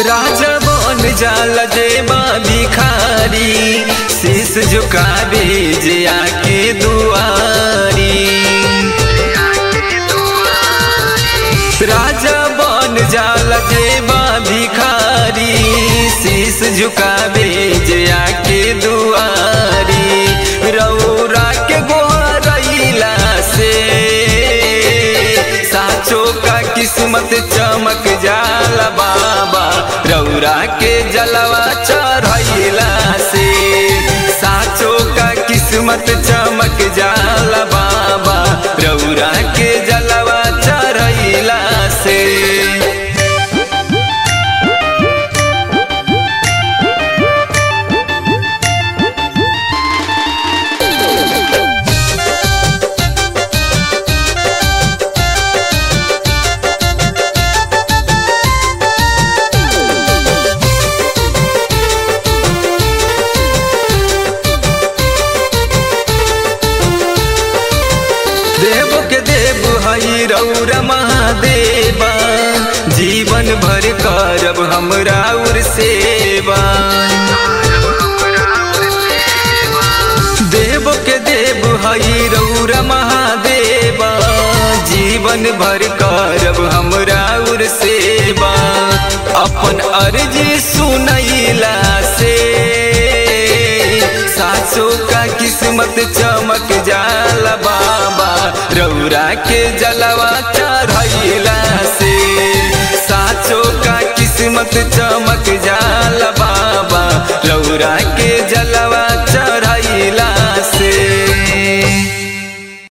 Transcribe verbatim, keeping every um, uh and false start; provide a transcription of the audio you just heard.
राजा बन जाला जेबा भिखारी, शीश झुकावे जे आके दुआरी। राजा बन जाला जेबा भिखारी, शीश झुकावे जे आके दुआरी। रौरा के गोहरैला से साचो का किस्मत चमक जाला बाबा, रौरा के जलवा चढ़ैला से साचो का किस्मत चमक जाला बाबा, रौरा के जलवा चढ़ैला से। देव के देव हई रौरा महादेवा, जीवन भर करब हमरा और सेवा। देव के देव हई रौरा महादेवा, जीवन भर करब हमरा और सेवा। अपन अर्जी सुनैला से सासो का किस्मत चमक जाला बाबा, रौरा के जल